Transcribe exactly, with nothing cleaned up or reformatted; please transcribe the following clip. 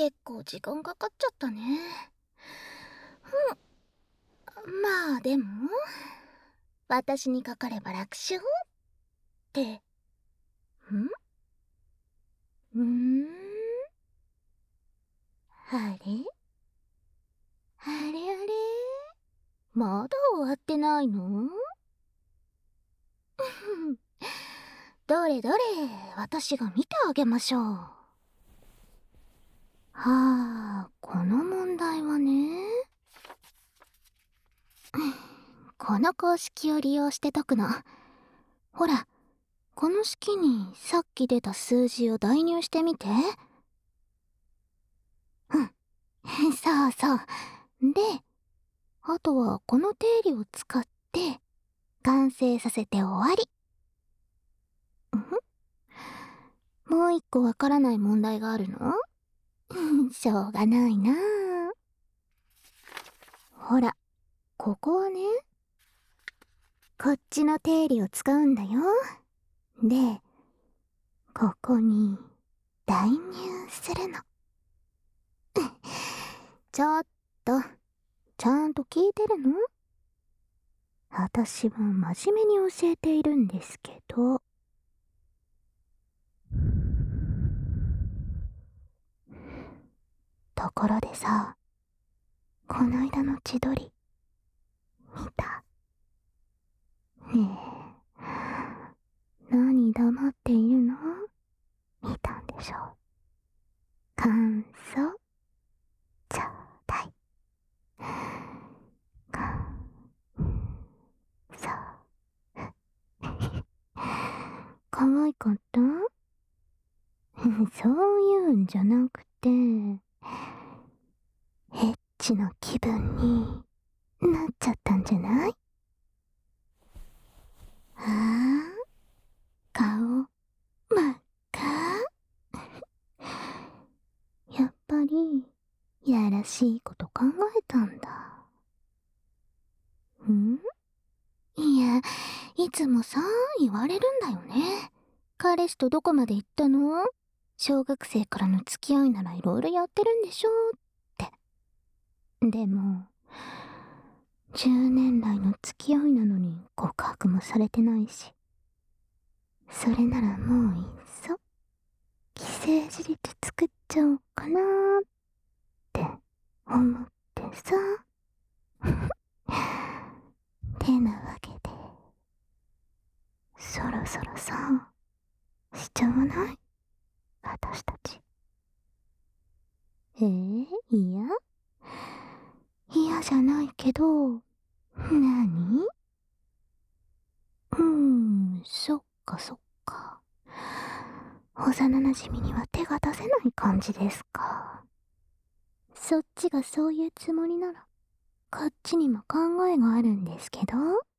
結構時間かかっちゃったね。うん、まあでも、私にかかれば楽勝って、んうーんあれあれあれまだ終わってないの？どれどれ、私が見てあげましょう。はあ、この問題はね。この公式を利用して解くの。ほら、この式にさっき出た数字を代入してみて。うん。そうそう。で、あとはこの定理を使って完成させて終わり。もう一個わからない問題があるの？しょうがないなあ。ほら、ここはね、こっちの定理を使うんだよ。で、ここに代入するの。ちょっと、ちゃんと聞いてるの？私は真面目に教えているんですけど。ところでさ、こないだの千鳥、見た？ねえ、何黙っているの？見たんでしょ？感想、ちょうだい。感想。可愛かった？そういうんじゃなくて、エッチな気分になっちゃったんじゃない？ああ、顔、真っ赤。やっぱり、やらしいこと考えたんだ。ん？いや、いつもさ、言われるんだよね。彼氏とどこまで行ったの？小学生からの付き合いならいろいろやってるんでしょって。でも、じゅうねん来の付き合いなのに告白もされてないし。それならもういっそ、既成事実作っちゃおうかなーって思ってさ。てなわけで、そろそろさ、しちゃわない？私たち。えー、嫌？嫌じゃないけど、なに？うーん、そっかそっか。幼馴染には手が出せない感じですか。そっちがそういうつもりなら、こっちにも考えがあるんですけど。